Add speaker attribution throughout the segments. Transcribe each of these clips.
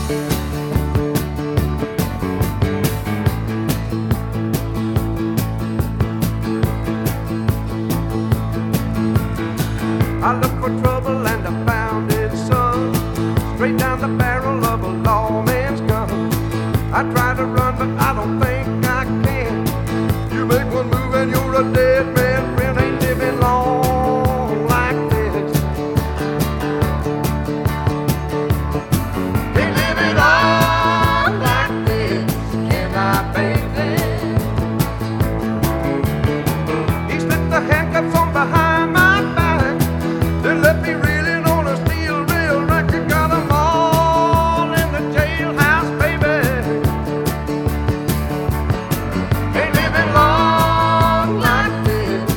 Speaker 1: I looked for trouble and I found it, son, straight down the barrel of a lawman's gun. I tried to run, but I don't think I can. You make one move and you're a dead man. Friend, ain't living long like this. Ain't living long like this, can I, baby? He slipped the handcuffs on behind my back, then left me reeling on a steel rail record. Got 'em all in the jailhouse, baby. Ain't living long like this.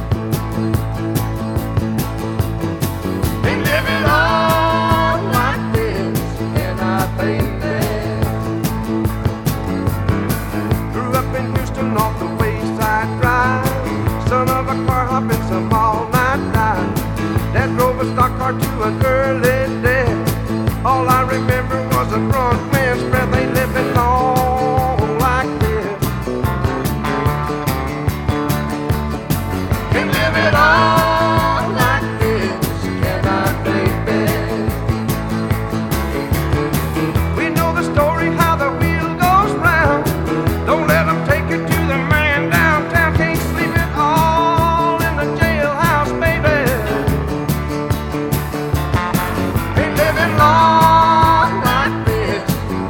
Speaker 1: Ain't living long like this, can I, baby? Grew up in Houston off the Wayside Drive, son of a car hopping some all-night ride. Dad drove a stock car to an early death. All I remember was a drunk man's breath. Ain't living long like this. Ain't living long like this, can I, baby? We know the story how the wheel goes round. Don't let 'em take you to the man downtown. Can't sleep it all in the jailhouse, baby. Ain't living long like this.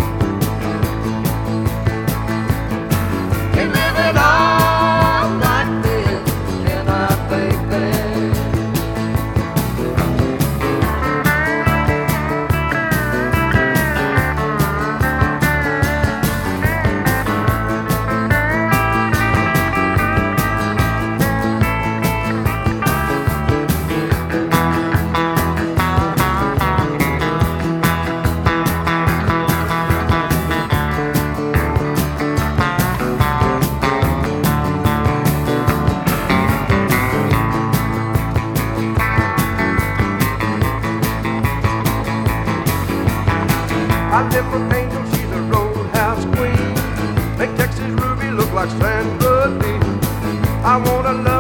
Speaker 1: Ain't living long like this, can I, baby? I live for Angel, she's a roadhouse queen. Make Texas Ruby look like Sandra Lee. I wanna love